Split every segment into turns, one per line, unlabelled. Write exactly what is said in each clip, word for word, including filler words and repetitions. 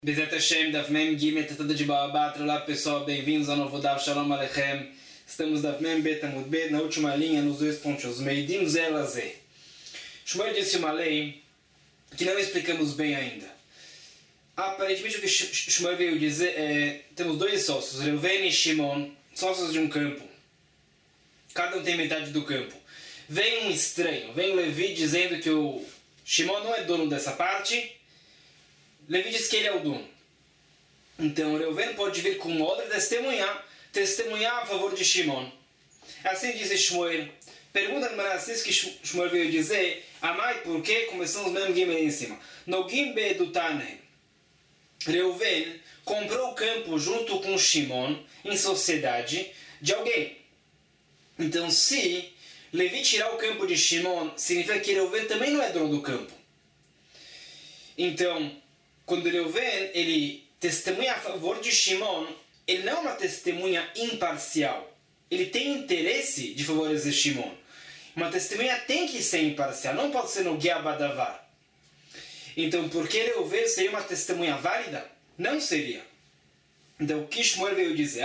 Bezat Hashem, Daf Mem Gimel, Tratada de Baabat. Olá pessoal, bem-vindos ao novo Daf Shalom Aleichem. Estamos Daf Mem Bet Amud Bet, na última linha, nos dois pontos. Meidim Zé Lazé. Shmuel disse uma lei que não explicamos bem ainda. Aparentemente o que Shmuel veio dizer é: temos dois sócios, Reuven e Shimon, sócios de um campo. Cada um tem metade do campo. Vem um estranho, vem Levi dizendo que o Shimon não é dono dessa parte. Levi diz que ele é o dono. Então Reuven pode vir com uma outra testemunhar, testemunhar a favor de Shimon. Assim disse Shmuel. Pergunta no Manassés que Shmuel veio dizer: Amai, por que começamos mesmo Gimel em cima? No Gimbe do Tanem, Reuven comprou o campo junto com Shimon em sociedade de alguém. Então, se Levi tirar o campo de Shimon, significa que Reuven também não é dono do campo. Então, quando Reuven ele testemunha a favor de Shimon, ele não é uma testemunha imparcial. Ele tem interesse de favorecer Shimon. Uma testemunha tem que ser imparcial, não pode ser no Geabadavar. Então, por que Reuven seria uma testemunha válida? Não seria. Então, o que Shmuel veio dizer?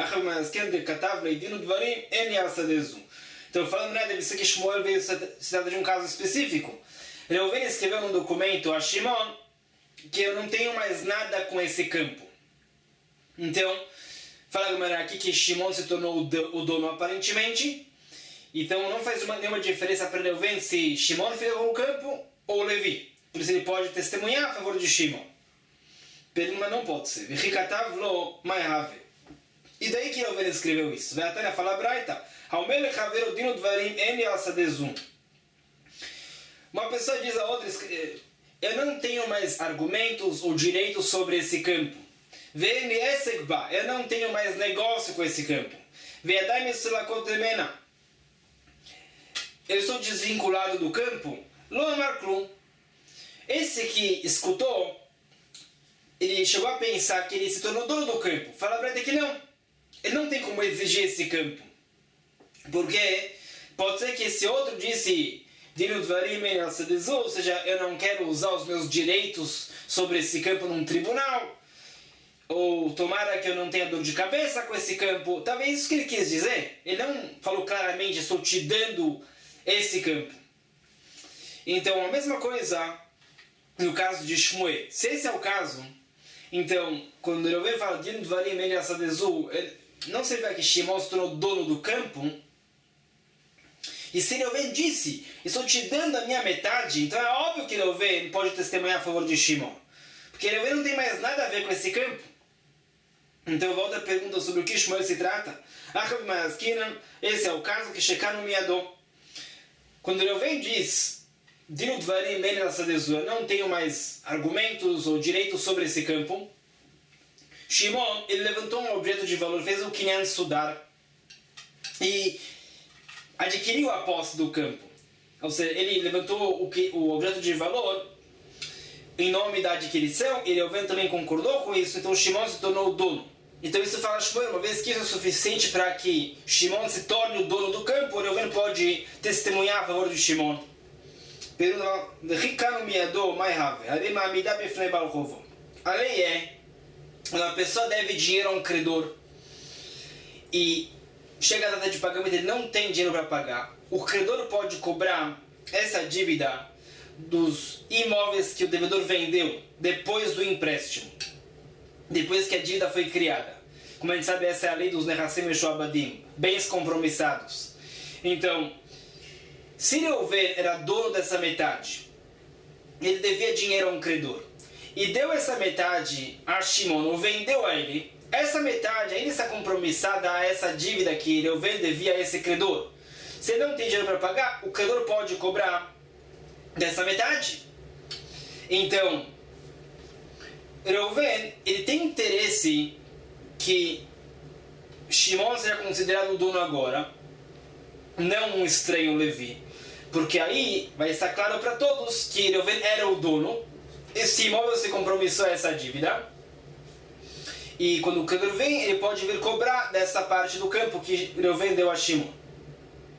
Então, falando, né, deve ser que Shmuel veio se trata de um caso específico. Reuven escreveu num documento a Shimon que eu não tenho mais nada com esse campo. Então, fala aqui que Shimon se tornou o dono aparentemente. Então não faz uma, nenhuma diferença para Reuven se Shimon fez o campo ou Levi. Por isso ele pode testemunhar a favor de Shimon. Mas não pode ser. E daí que Reuven escreveu isso? Vai até falar Braita. Uma pessoa diz a outra: eu não tenho mais argumentos ou direitos sobre esse campo. Eu não tenho mais negócio com esse campo. Eu sou desvinculado do campo. Esse que escutou, ele chegou a pensar que ele se tornou dono do campo. Fala para ele que não. Ele não tem como exigir esse campo. Porque pode ser que esse outro disse: ou seja, eu não quero usar os meus direitos sobre esse campo num tribunal, ou tomara que eu não tenha dor de cabeça com esse campo. Talvez isso que ele quis dizer. Ele não falou claramente: estou te dando esse campo. Então, a mesma coisa no caso de Shmuel. Se esse é o caso, então, quando Reuven fala não se vê que Shimon se tornou dono do campo. E se Reuven disse: estou te dando a minha metade, então é óbvio que Reuven pode testemunhar a favor de Shimon. Porque Reuven não tem mais nada a ver com esse campo. Então volta a pergunta sobre o que Shmuel se trata. Esse é o caso que Shekanu Miadó. Quando Reuven diz: eu não tenho mais argumentos ou direitos sobre esse campo, Shimon ele levantou um objeto de valor, fez o Kinyan Sudar e adquiriu a posse do campo. Ou seja, ele levantou o, que, o objeto de valor em nome da adquisição, e Reuven também concordou com isso, então Shimon se tornou o dono. Então isso fala Shmuel, uma vez que isso é suficiente para que Shimon se torne o dono do campo, Reuven pode testemunhar a favor de Shimon. A lei é: quando a pessoa deve dinheiro a um credor e chega a data de pagamento, ele não tem dinheiro para pagar, o credor pode cobrar essa dívida dos imóveis que o devedor vendeu depois do empréstimo, depois que a dívida foi criada. Como a gente sabe, essa é a lei dos Nehassim e Shoabadim, bens compromissados. Então, se Reuven era dono dessa metade, ele devia dinheiro a um credor, e deu essa metade a Shimon, ou vendeu a ele, essa metade ainda está compromissada a essa dívida que Reuven devia a esse credor. Se ele não tem dinheiro para pagar, o credor pode cobrar dessa metade. Então, Reuven ele tem interesse que Shimon seja considerado o dono agora, não um estranho Levi. Porque aí vai estar claro para todos que Reuven era o dono, esse imóvel se compromissou a essa dívida. E quando o credor vem, ele pode vir cobrar dessa parte do campo que Reuven deu a Shimon.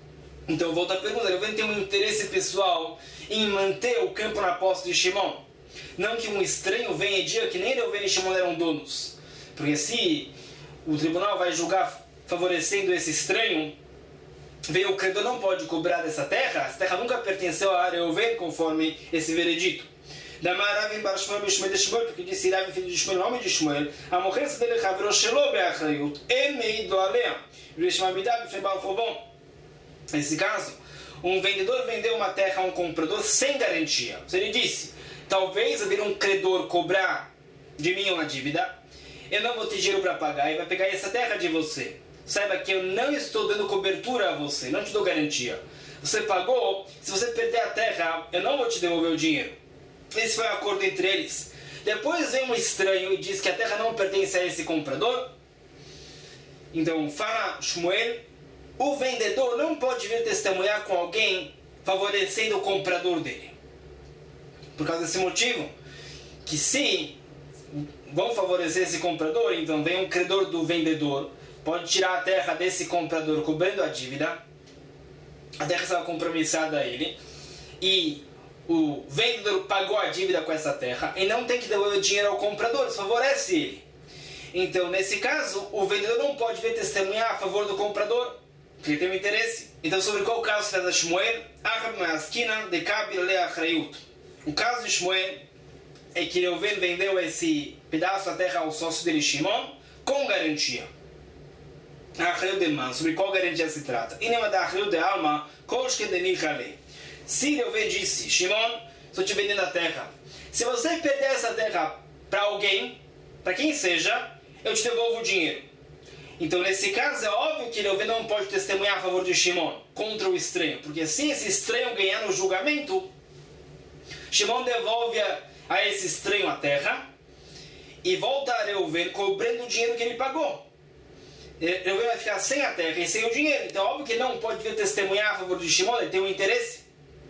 Então volta a pergunta: Reuven tem um interesse pessoal em manter o campo na posse de Shimon? Não que um estranho venha e diga que nem Reuven e Shimon eram donos. Porque se o tribunal vai julgar favorecendo esse estranho, veio o credor não pode cobrar dessa terra, essa terra nunca pertenceu a Reuven, conforme esse veredito. Da Maravim Bar Shmuel Bishmuel de Shmuel, porque disse Ravim filho de Shmuel, nome de Shmuel, a morrer se dele Chavro Shelo Beachrayut, em meido alea, Rishmamidab Febal Fovon. Nesse caso, um vendedor vendeu uma terra a um comprador sem garantia. Se ele disse, talvez eu vir um credor cobrar de mim uma dívida, eu não vou ter dinheiro para pagar e vai pegar essa terra de você. Saiba que eu não estou dando cobertura a você, não te dou garantia. Você pagou, se você perder a terra, eu não vou te devolver o dinheiro. Esse foi o acordo entre eles. Depois vem um estranho e diz que a terra não pertence a esse comprador. Então fala Shmuel, o vendedor não pode vir testemunhar com alguém favorecendo o comprador dele. Por causa desse motivo, que se vão favorecer esse comprador, então vem um credor do vendedor, pode tirar a terra desse comprador cobrando a dívida, a terra estava compromissada a ele, e o vendedor pagou a dívida com essa terra, e não tem que devolver o dinheiro ao comprador, isso favorece ele. Então, nesse caso, o vendedor não pode vir testemunhar a favor do comprador, porque ele tem um interesse. Então, sobre qual caso fez a Shmuel? O caso de Shmuel é que Reuven vendeu esse pedaço da terra ao sócio dele, Shimon, com garantia. Sobre qual garantia se trata? Se Reuven disse, Shimon, estou te vendendo a terra. Se você perder essa terra para alguém, para quem seja, eu te devolvo o dinheiro. Então, nesse caso, é óbvio que Reuven não pode testemunhar a favor de Shimon contra o estranho, porque se esse estranho ganhar no julgamento, Shimon devolve a, a esse estranho a terra e volta a Reuven cobrando o dinheiro que ele pagou. Reuven vai ficar sem a terra e sem o dinheiro. Então, óbvio que ele não pode vir testemunhar a favor de Shimon, ele tem um interesse.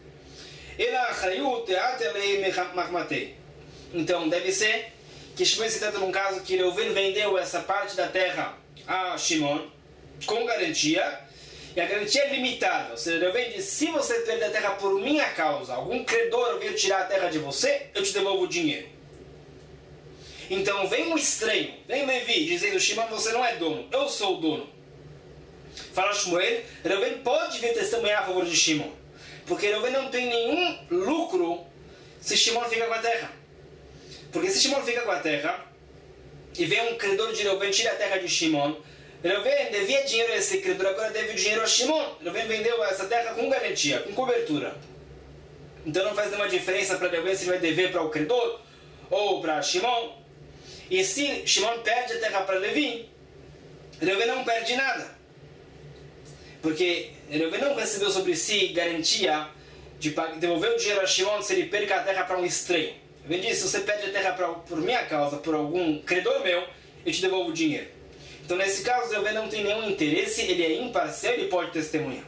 Então, deve ser que Shmuel se trata de um caso que Reuven vendeu essa parte da terra a Shimon com garantia, e a garantia é limitada. Ou seja, Reuven diz, se você perder a terra por minha causa, algum credor vir tirar a terra de você, eu te devolvo o dinheiro. Então vem um estranho, vem Levi, dizendo, Shimon, você não é dono, eu sou o dono. Fala Shmuel, Reuven pode vir testemunhar a favor de Shimon, porque Reuven não tem nenhum lucro se Shimon fica com a terra. Porque se Shimon fica com a terra, e vem um credor de Reuven, tira a terra de Shimon, Reuven devia dinheiro a esse credor, agora deve dinheiro a Shimon. Reuven vendeu essa terra com garantia, com cobertura. Então não faz nenhuma diferença para Reuven se ele vai dever para o credor ou para Shimon. E se Shimon perde a terra para Levi, Reuven não perde nada. Porque Reuven não recebeu sobre si garantia de devolver o dinheiro a Shimon se ele perca a terra para um estranho. Reuven disse, se você perde a terra pra, por minha causa, por algum credor meu, eu te devolvo o dinheiro. Então nesse caso, Reuven não tem nenhum interesse, ele é imparcial, ele pode testemunhar.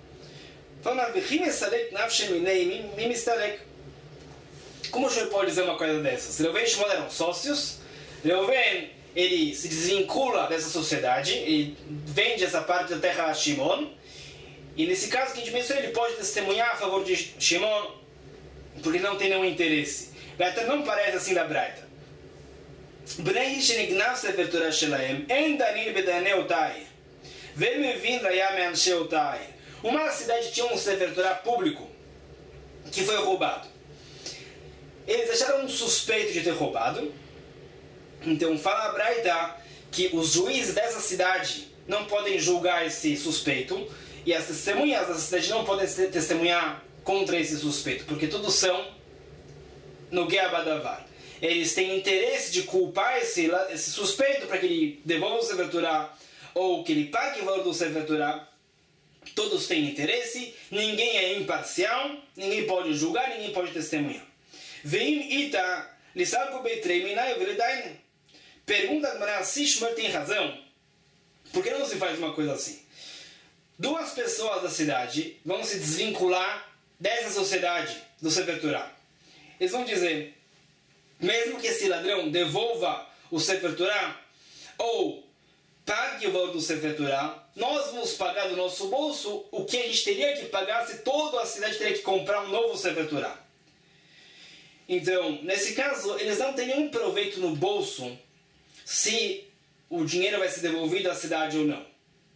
Como o senhor pode dizer uma coisa dessas? Reuven e Shimon eram sócios, Reuven ele se desvincula dessa sociedade e vende essa parte da terra a Shimon, e nesse caso que a gente mencionou, ele pode testemunhar a favor de Shimon porque não tem nenhum interesse. Até não parece assim da Braita. בני שנגנב ספר תורה שלהם, אין דנים בדייני אותה עיר, ומבין היה מאנשי אותה עיר. Uma cidade tinha um Sefer Torah público que foi roubado. Eles acharam um suspeito de ter roubado. Então fala a Braita que os juízes dessa cidade não podem julgar esse suspeito, e as testemunhas dessa cidade não podem testemunhar contra esse suspeito, porque todos são no Geabadavar. Eles têm interesse de culpar esse, esse suspeito para que ele devolva o Sefer Torah ou que ele pague o valor do Sefer Torah. Todos têm interesse, ninguém é imparcial, ninguém pode julgar, ninguém pode testemunhar. Veim ita lisarko beitrei minai veledaine. Pergunta se Shmuel tem razão. Por que não se faz uma coisa assim? Duas pessoas da cidade vão se desvincular dessa sociedade do Sefer Torah. Eles vão dizer, mesmo que esse ladrão devolva o Sefer Torah ou pague o valor do Sefer Torah, nós vamos pagar do nosso bolso o que a gente teria que pagar se toda a cidade teria que comprar um novo Sefer Torah. Então, nesse caso, eles não têm nenhum proveito no bolso se o dinheiro vai ser devolvido à cidade ou não.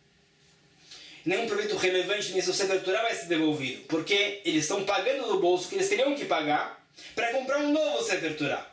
Nenhum proveito relevante nisso, o Sefer Torah vai ser devolvido, porque eles estão pagando do bolso que eles teriam que pagar para comprar um novo Sefer Torah.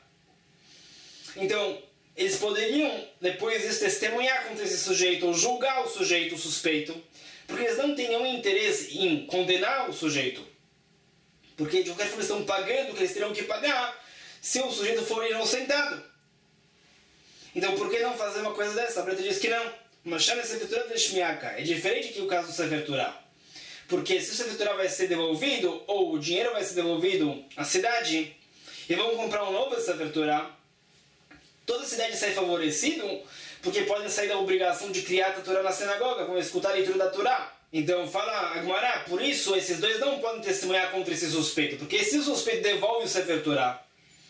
Então, eles poderiam, depois disso, testemunhar contra esse sujeito, ou julgar o sujeito, o suspeito, porque eles não têm nenhum interesse em condenar o sujeito. Porque, de qualquer forma, eles estão pagando o que eles teriam que pagar se o sujeito for inocentado. Então, por que não fazer uma coisa dessa? A Breta diz que não. Mas chama Sefer Torah de Shmiaka. É diferente que o caso do Sefer Torah. Porque se o Sefer Torah vai ser devolvido, ou o dinheiro vai ser devolvido à cidade, e vão comprar um novo Sefer Torah, toda a cidade sai favorecida, porque podem sair da obrigação de criar a Torá na sinagoga, vão escutar a leitura da Torá. Então fala Agmará, por isso esses dois não podem testemunhar contra esse suspeito, porque se o suspeito devolve o Sefer Torah,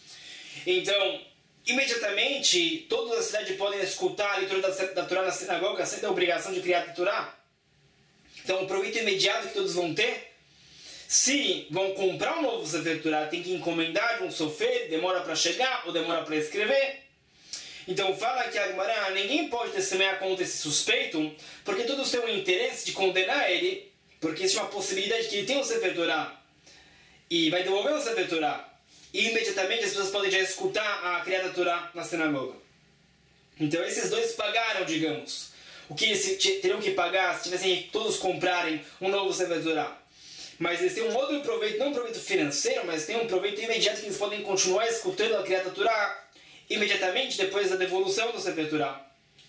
então imediatamente toda a cidade podem escutar a leitura da, da Torá na sinagoga sem a obrigação de criar a Torá. Então o proveito imediato que todos vão ter, se vão comprar um novo Sefer Torah, tem que encomendar, vão sofrer, demora para chegar ou demora para escrever. Então fala que Agmará, ninguém pode testemunhar contra esse suspeito, porque todos têm o interesse de condenar ele, porque existe uma possibilidade que ele tem o Sefer Torah e vai devolver o Sefer Torah. E imediatamente as pessoas podem já escutar a criada Torá na sinagoga. Então esses dois pagaram, digamos, o que eles teriam que pagar se tivessem que todos comprarem um novo Sefer Torah. Mas eles têm um outro proveito, não um proveito financeiro, mas tem um proveito imediato que eles podem continuar escutando a criada Torá imediatamente depois da devolução do Sefer Torah.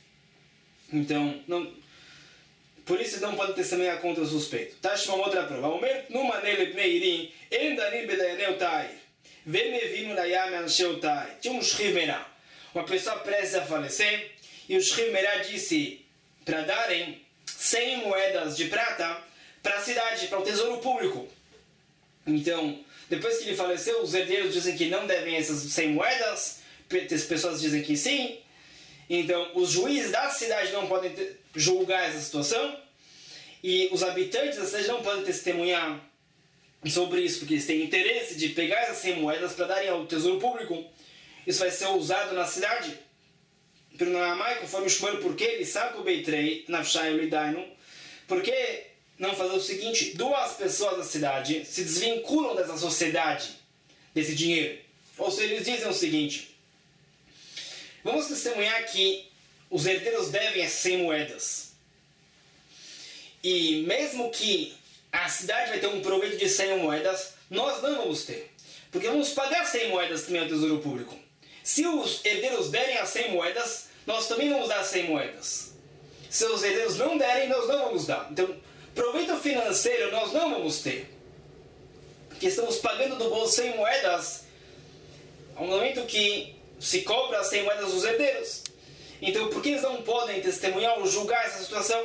Então, não, por isso não pode testemunhar contra o suspeito. Tashma, uma outra prova. Omer numa nele pneirim, endanim bedayaneu tair, vemevinu layam ansheu tair. Tinha um Shriv Merah, uma pessoa prestes a falecer, e o Shriv Merah disse para darem cem moedas de prata para a cidade, para o tesouro público. Então, depois que ele faleceu, os herdeiros dizem que não devem essas cem moedas, as pessoas dizem que sim. Então, os juízes da cidade não podem julgar essa situação, e os habitantes da cidade não podem testemunhar sobre isso, porque eles têm interesse de pegar essas cem moedas para darem ao tesouro público. Isso vai ser usado na cidade. Pelo Naamai, conforme o Shmuel, porque ele sabe o Beitrei, Nafshai e Lidainu, porque não fazer o seguinte: duas pessoas da cidade se desvinculam dessa sociedade, desse dinheiro. Ou seja, eles dizem o seguinte: vamos testemunhar que os herdeiros devem as cem moedas. E mesmo que a cidade vai ter um proveito de cem moedas, nós não vamos ter. Porque vamos pagar cem moedas também ao tesouro público. Se os herdeiros derem as cem moedas, nós também vamos dar cem moedas. Se os herdeiros não derem, nós não vamos dar. Então, proveito financeiro nós não vamos ter. Porque estamos pagando do bolso cem moedas ao momento que se cobra as cem moedas dos herdeiros. Então, por que eles não podem testemunhar ou julgar essa situação?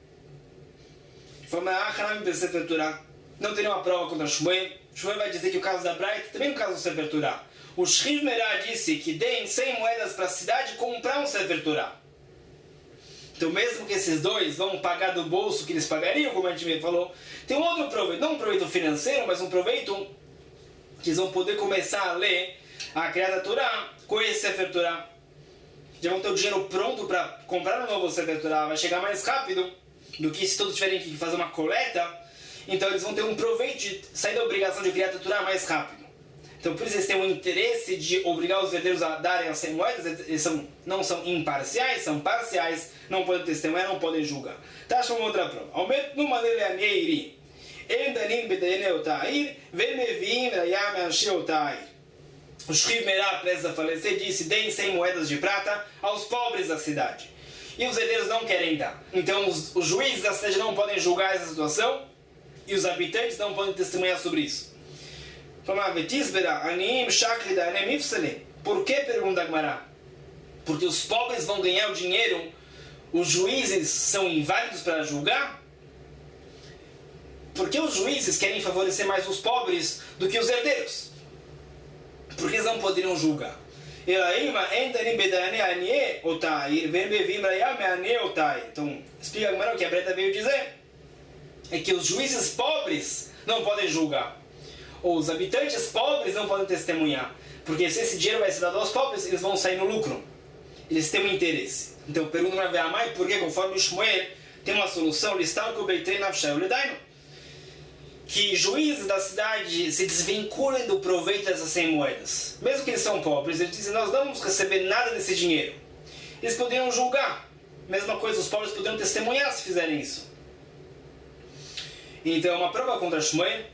Não tem nenhuma prova contra Shmuel. Shmuel vai dizer que o caso da Braita também é o caso do Sefer Torah. O Shriv Merah disse que deem cem moedas para a cidade comprar um Sefer Torah. Então, mesmo que esses dois vão pagar do bolso que eles pagariam, como a gente falou, tem um outro proveito, não um proveito financeiro, mas um proveito que eles vão poder começar a ler a criada Torá com esse Sefer Torah. Já vão ter o dinheiro pronto para comprar um novo Sefer Torah, vai chegar mais rápido do que se todos tiverem que fazer uma coleta. Então eles vão ter um proveito de sair da obrigação de criar a Torá mais rápido. Então por isso eles têm um interesse de obrigar os herdeiros a darem as cem moedas. Eles são, não são imparciais, são parciais, não podem testemunhar, não podem julgar. Tá, achando uma outra prova. Aumento no maneira aneiri. Endanim bedayaneu ta'ir, vemevim rayam ansheu ta'ir. O Shriv Merah, prestes a falecer, disse: deem cem moedas de prata aos pobres da cidade. E os herdeiros não querem dar. Então os, os juízes da cidade não podem julgar essa situação e os habitantes não podem testemunhar sobre isso. Por que, pergunta Agmará? Porque os pobres vão ganhar o dinheiro, os juízes são inválidos para julgar? Por que os juízes querem favorecer mais os pobres do que os herdeiros? Por que eles não poderiam julgar? Então, explica Agmará o que a Breta veio dizer. É que os juízes pobres não podem julgar. Ou os habitantes pobres não podem testemunhar. Porque se esse dinheiro vai ser dado aos pobres, eles vão sair no lucro. Eles têm um interesse. Então pergunta para a mãe por que, conforme o Shmuel, tem uma solução, listar que o Beitrei Nafshai Uledaino, que juízes da cidade se desvinculem do proveito dessas cem moedas. Mesmo que eles são pobres, eles dizem, nós não vamos receber nada desse dinheiro. Eles poderiam julgar. Mesma coisa, os pobres poderiam testemunhar se fizerem isso. Então, uma prova contra Shmuel,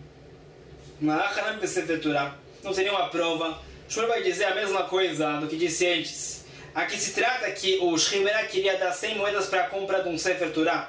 não teria uma prova. Shmuel vai dizer a mesma coisa do que disse antes. Aqui se trata que o Shrimerá queria dar cem moedas para a compra de um Sefer Torah.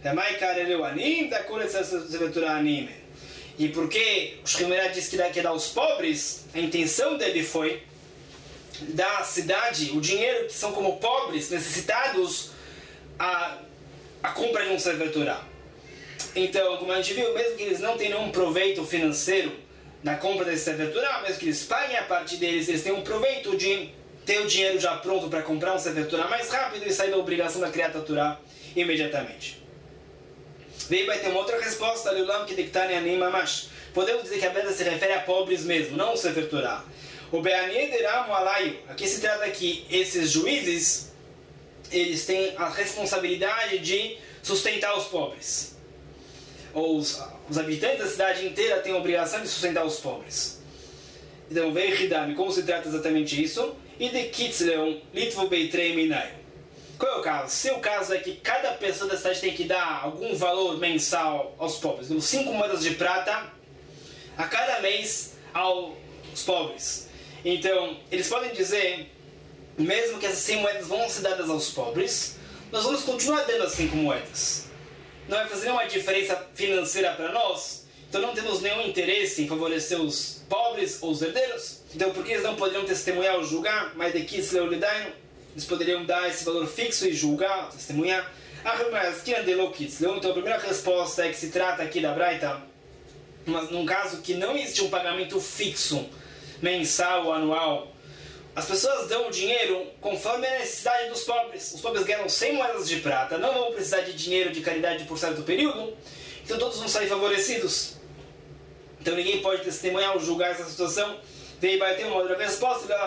E porque o Shrimerá disse que quer dar aos pobres, a intenção dele foi dar à cidade o dinheiro que são como pobres, necessitados, a, a compra de um Sefer Torah. Então, como a gente viu, mesmo que eles não tenham nenhum proveito financeiro na compra desse Sefer Torah, mesmo que eles paguem a parte deles, eles têm um proveito de ter o dinheiro já pronto para comprar um Sefer Torah mais rápido e sair da obrigação da criar Torah imediatamente. Daí vai ter uma outra resposta, podemos dizer que a Beda se refere a pobres mesmo, não o Sefer Torah. O Be'aniederam alaio, aqui se trata que esses juízes, eles têm a responsabilidade de sustentar os pobres. Ou os, os habitantes da cidade inteira têm a obrigação de sustentar os pobres. Então, veio Hidami, como se trata exatamente isso? E de Kitzleon, Litvo Beitrei Minayo. Qual é o caso? Se o caso é que cada pessoa da cidade tem que dar algum valor mensal aos pobres, cinco moedas de prata a cada mês aos pobres. Então, eles podem dizer, mesmo que essas cem moedas vão ser dadas aos pobres, nós vamos continuar dando as cinco moedas. Não vai fazer nenhuma diferença financeira para nós, então não temos nenhum interesse em favorecer os pobres ou os herdeiros. Então, por que eles não poderiam testemunhar ou julgar? Mas de Kitzle Uledaino, eles poderiam dar esse valor fixo e julgar, testemunhar. Então, a primeira resposta é que se trata aqui da Braita, mas num caso que não existe um pagamento fixo, mensal ou anual. As pessoas dão o dinheiro conforme a necessidade dos pobres. Os pobres ganham cem moedas de prata, não vão precisar de dinheiro de caridade por certo período, então todos vão sair favorecidos. Então ninguém pode testemunhar ou julgar essa situação. Daí vai ter uma outra resposta.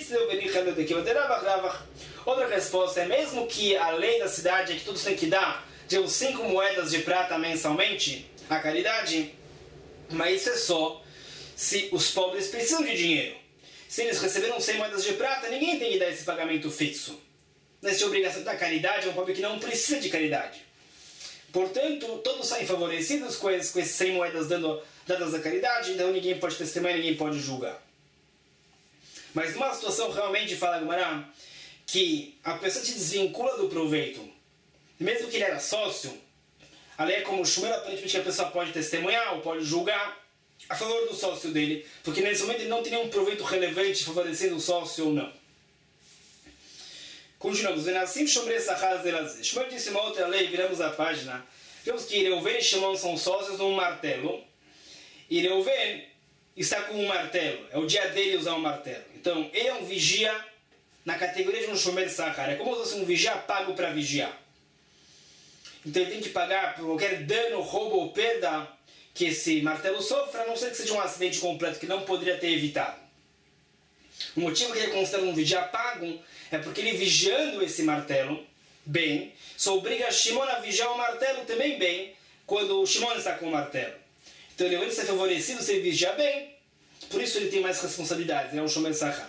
Outra resposta é, mesmo que a lei da cidade é que todos têm que dar de cinco moedas de prata mensalmente à caridade, mas isso é só se os pobres precisam de dinheiro. Se eles receberam cem moedas de prata, ninguém tem que dar esse pagamento fixo. Nessa obrigação da caridade é um pobre que não precisa de caridade. Portanto, todos saem favorecidos com esses, com esses cem moedas dando, dadas à caridade, então ninguém pode testemunhar, ninguém pode julgar. Mas numa situação realmente, fala Gumará, que a pessoa se desvincula do proveito, mesmo que ele era sócio, a lei é como o Shmuel, aparentemente que a pessoa pode testemunhar ou pode julgar a favor do sócio dele, porque nesse momento ele não tem nenhum proveito relevante favorecendo o sócio ou não. Continuamos. Shmuel disse uma outra lei, viramos a página, vemos que Reuven e Shimon são sócios num martelo, e Reuven está com um martelo, é o dia dele usar um martelo. Então, ele é um vigia na categoria de um Shomer Sachar, é como se fosse um vigia pago para vigiar. Então ele tem que pagar por qualquer dano, roubo ou perda que esse martelo sofra, a não ser que seja um acidente completo que não poderia ter evitado. O motivo que ele considera um vigia pago é porque ele, vigiando esse martelo bem, só obriga Shimon a vigiar o martelo também bem quando o Shimon está com o martelo. Então ele vai ser favorecido se ele vigiar bem, por isso ele tem mais responsabilidades, ele é um Shomer Sachar.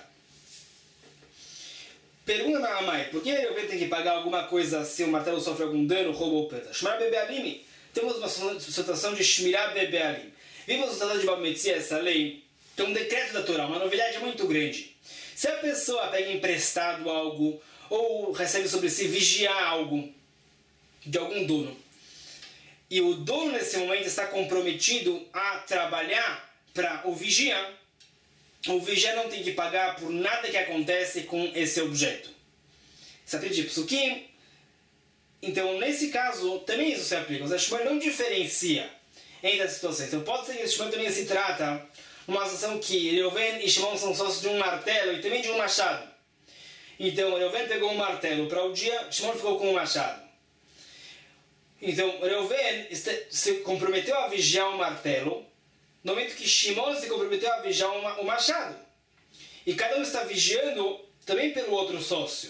Pergunta para a mãe, por que ele tem que pagar alguma coisa se o martelo sofre algum dano, roubo ou perda? Shmirá Bebealim, temos uma situação de Shmirá Bebealim. Vimos no Tratado de Bava Metzia, essa lei, tem um decreto da Torá, uma novidade muito grande. Se a pessoa pega emprestado algo, ou recebe sobre si vigiar algo de algum dono, e o dono nesse momento está comprometido a trabalhar para o vigia, o vigia não tem que pagar por nada que acontece com esse objeto. Isso aprende de Psukim. Então, nesse caso, também isso se aplica. O Shmuel não diferencia entre as situações. Então, pode ser que o Shmuel também se trata de uma situação que Reuven e Shimon são sócios de um martelo e também de um machado. Então, Reuven pegou um martelo para o dia, Shimon ficou com um machado. Então, Reuven se comprometeu a vigiar o martelo, no momento que Shimon se comprometeu a vigiar o machado. e cada um está vigiando também pelo outro sócio.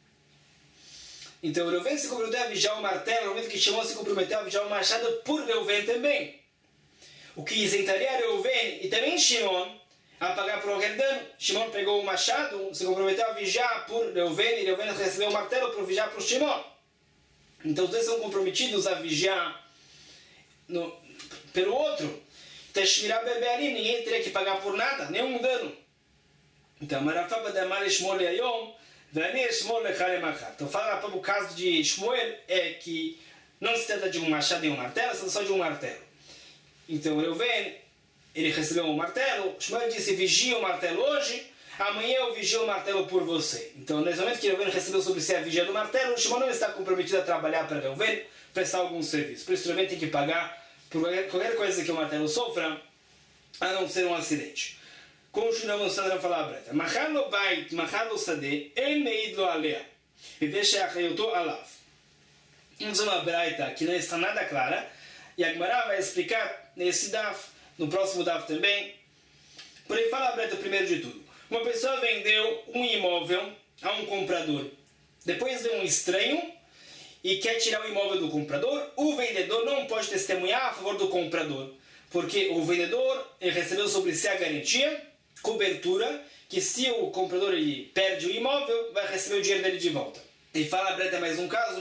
Então Reuven se comprometeu a vigiar o martelo, no momento que Shimon se comprometeu a vigiar o machado por Reuven também. O que isentaria Reuven e também Shimon a pagar por qualquer dano. Shimon pegou o machado, se comprometeu a vigiar por Reuven, e Reuven recebeu o martelo por vigiar por Shimon. Então os dois são comprometidos a vigiar no, pelo outro. Teshmirah bebealim, ninguém teria que pagar por nada, nenhum dano. Então, Marafaba de Amar Shmuel Yayom, Vani Shmuel Lechare Machar. Então, fala para o caso de Shmuel é que não se trata de um machado e um martelo, se trata só de um martelo. Então, Reuven, ele recebeu um martelo, Shmuel disse: vigia o martelo hoje, amanhã eu vigio o martelo por você. Então, nesse momento que Reuven recebeu sobre si a vigia do martelo, Shmuel não está comprometido a trabalhar para Reuven, prestar algum serviço. Por isso, Reuven tem que pagar por qualquer coisa que o martelo sofra, a não ser um acidente. Continuamos a falar a breta. Machar lo bait, machar lo sadeh, el meid lo alea. E deixa achayoto alav. Temos uma breta que não está nada clara, e a Gemara vai explicar nesse daf, no próximo daf também. Porém, fala a breta primeiro de tudo. Uma pessoa vendeu um imóvel a um comprador. Depois vem um estranho e quer tirar o imóvel do comprador. O vendedor não pode testemunhar a favor do comprador, porque o vendedor ele recebeu sobre si a garantia, cobertura, que se o comprador ele perde o imóvel, vai receber o dinheiro dele de volta. E fala a breta mais um caso: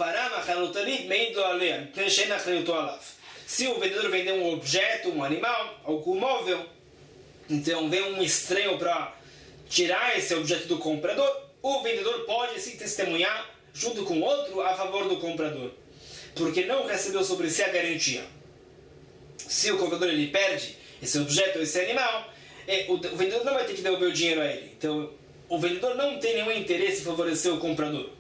se o vendedor vender um objeto, um animal, algum móvel, então vem um estranho para tirar esse objeto do comprador, o vendedor pode sim testemunhar junto com outro a favor do comprador, porque não recebeu sobre si a garantia. Se o comprador ele perde esse objeto, esse animal, o vendedor não vai ter que devolver o dinheiro a ele. Então, o vendedor não tem nenhum interesse em favorecer o comprador.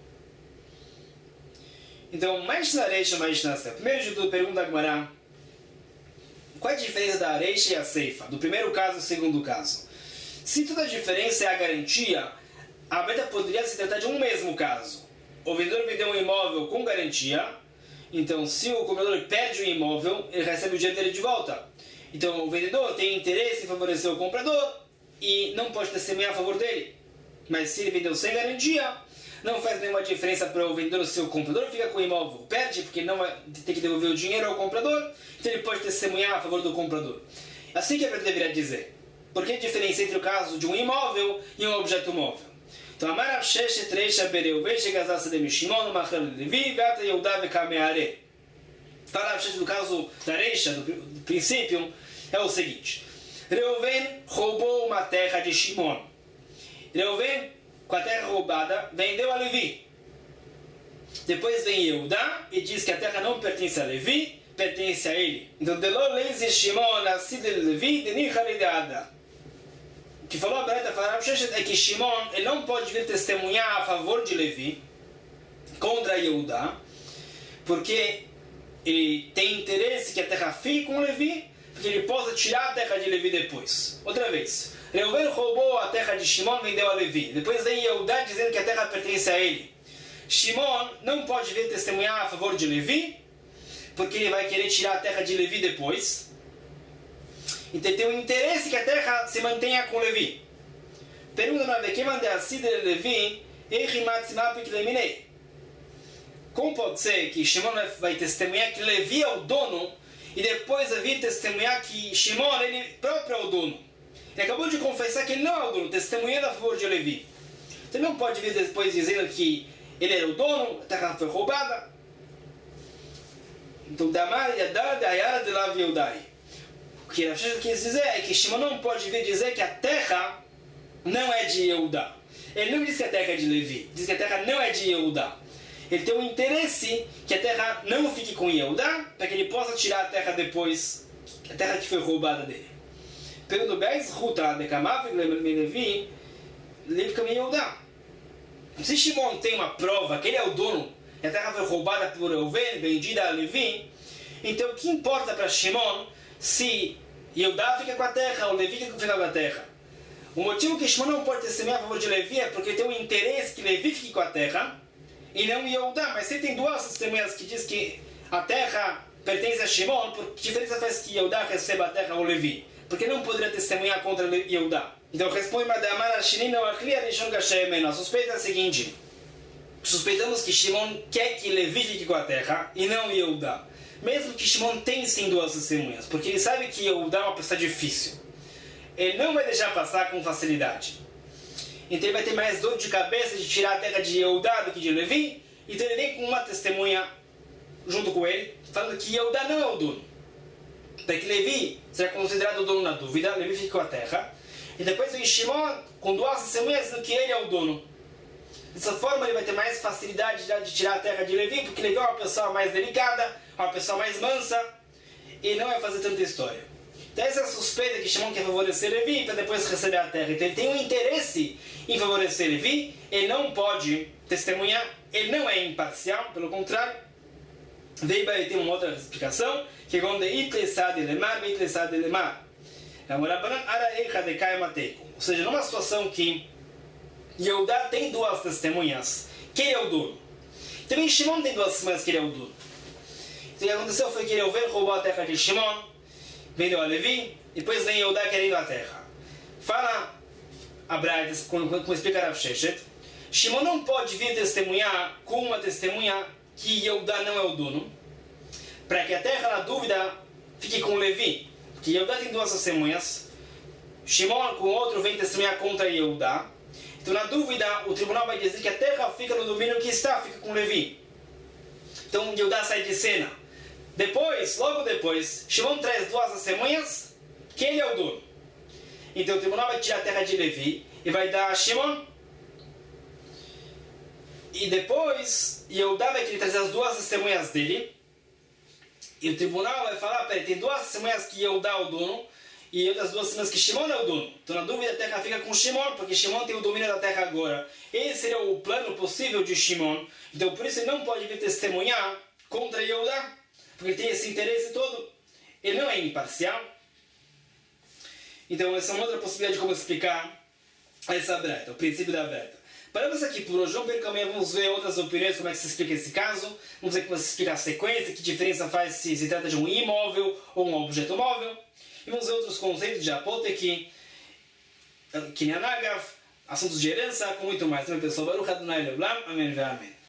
Então, mais na areixa, mais na seifa. Primeiro de tudo, pergunta a Gemara: qual é a diferença da areixa e a seifa? Do primeiro caso e do segundo caso. Se toda a diferença é a garantia, a breta poderia se tratar de um mesmo caso. O vendedor vendeu um imóvel com garantia, então se o comprador perde o imóvel, ele recebe o dinheiro dele de volta. Então o vendedor tem interesse em favorecer o comprador e não pode testemunhar a favor dele. Mas se ele vendeu sem garantia, não faz nenhuma diferença para o vendedor se o comprador fica com o imóvel. Perde porque não vai ter que devolver o dinheiro ao comprador, então ele pode testemunhar a favor do comprador. Assim que a breta deveria dizer. Por que a diferença entre o caso de um imóvel e um objeto móvel? Então, Amarav Sheshet Reisha Bereuven Shegazasa de Mishimon Machal Levi Gata Yehuda Vekameare. Fala no caso da Reisha, do, do princípio, é o seguinte: Reuven roubou uma terra de Shimon. Reuven, com a terra roubada, vendeu a Levi. Depois vem Yehuda e diz que a terra não pertence a Levi, pertence a ele. Então, Delo Leise Shimon nascido de Levi, de Nicharidada. O que falou a breta é que Shimon ele não pode vir testemunhar a favor de Levi contra Yehuda, porque ele tem interesse que a terra fique com Levi, porque ele possa tirar a terra de Levi depois. Outra vez, Reuven roubou a terra de Shimon e vendeu a Levi. Depois vem Yehuda dizendo que a terra pertence a ele. Shimon não pode vir testemunhar a favor de Levi, porque ele vai querer tirar a terra de Levi depois. Então tem um interesse que a terra se mantenha com Levi. Pergunta na vez: quem manda a Sidra de Levi? Como pode ser que Shimon vai testemunhar que Levi é o dono e depois vai vir testemunhar que Shimon ele próprio é o dono? Ele acabou de confessar que ele não é o dono, testemunhando a favor de Levi. Então não pode vir depois dizendo que ele era o dono, a terra foi roubada. Então, Damar e Adar, Ayara de Lav Yehudai. O que Rav Sheshet quis dizer é que Shimon não pode vir dizer que a terra não é de Yehuda. Ele não diz que a terra é de Levi, diz que a terra não é de Yehuda. Ele tem um interesse que a terra não fique com Yehuda, para que ele possa tirar a terra depois, a terra que foi roubada dele. Pergunta: Beis Ruta de Kamav Levi, Levi Kam Yehuda. Se Shimon tem uma prova que ele é o dono, e a terra foi roubada por Reuven, vendida a Levi, então o que importa para Shimon se Yehuda fica com a terra ou Levi fica com a terra? O motivo que Shimon não pode testemunhar a favor de Levi é porque tem um interesse que Levi fique com a terra e não Yehuda. Mas se tem duas testemunhas que diz que a terra pertence a Shimon, por que diferença faz que Yehuda receba a terra ou Levi? Porque não poderia testemunhar contra Yehuda. Então responde Madamar Ashinin ou Achli Arishon Kashem. A suspeita é a seguinte: suspeitamos que Shimon quer que Levi fique com a terra e não Yehudá. Mesmo que Shimon tem sim duas testemunhas, porque ele sabe que Yehudá é uma pessoa difícil. Ele não vai deixar passar com facilidade. Então ele vai ter mais dor de cabeça de tirar a terra de Yehudá do que de Levi. Então ele vem com uma testemunha junto com ele, falando que Yehudá não é o dono. Daí que Levi será considerado o dono na dúvida, Levi fica com a terra. E depois vem Shimon com duas testemunhas dizendo que ele é o dono. Dessa forma ele vai ter mais facilidade de tirar a terra de Levi, porque Levi é uma pessoa mais delicada, uma pessoa mais mansa, e não vai fazer tanta história. Então essa é a suspeita que Shimon quer favorecer Levi para depois receber a terra. Então ele tem um interesse em favorecer Levi, ele não pode testemunhar, ele não é imparcial, pelo contrário. Veio ele tem uma outra explicação, que é quando Itlesad Elemar, Itlesad Elemar. Ou seja, numa situação que Yehudá tem duas testemunhas, que ele é o dono. Também Shimon tem duas testemunhas que ele é o dono. Então o que aconteceu foi que ele roubou a terra de Shimon, vendeu a Levi, e depois vem Yehudá querendo a terra. Fala a Braita, como, como explica Rav Sheshet, Shimon não pode vir testemunhar com uma testemunha que Yehudá não é o dono, para que a terra, na dúvida, fique com Levi. Que Yehudá tem duas testemunhas, Shimon com outro vem testemunhar contra Yehudá. Então, na dúvida, o tribunal vai dizer que a terra fica no domínio que está, fica com Levi. Então, Yehudá sai de cena. Depois, logo depois, Shimon traz duas testemunhas, que ele é o dono. Então, o tribunal vai tirar a terra de Levi e vai dar a Shimon. E depois, Yehudá vai querer trazer as duas testemunhas dele. E o tribunal vai falar, peraí, tem duas testemunhas que Yehudá é o dono, e outras duas testemunhas que Shimon é o dono. Então, na dúvida, a terra fica com Shimon, porque Shimon tem o domínio da terra agora. Esse seria o plano possível de Shimon. Então, por isso, ele não pode vir testemunhar contra Yehudá, porque ele tem esse interesse todo. Ele não é imparcial. Então, essa é uma outra possibilidade de como explicar essa Braita, o princípio da Braita. Paramos aqui por hoje, vamos ver como vamos ver outras opiniões, como é que se explica esse caso, vamos ver como se explica a sequência, que diferença faz se se trata de um imóvel ou um objeto móvel, e vamos ver outros conceitos de apotec, Kinyanagav, assuntos de herança, com muito mais. Então, pessoal, Baruch Adonai Leolam, amém, amém.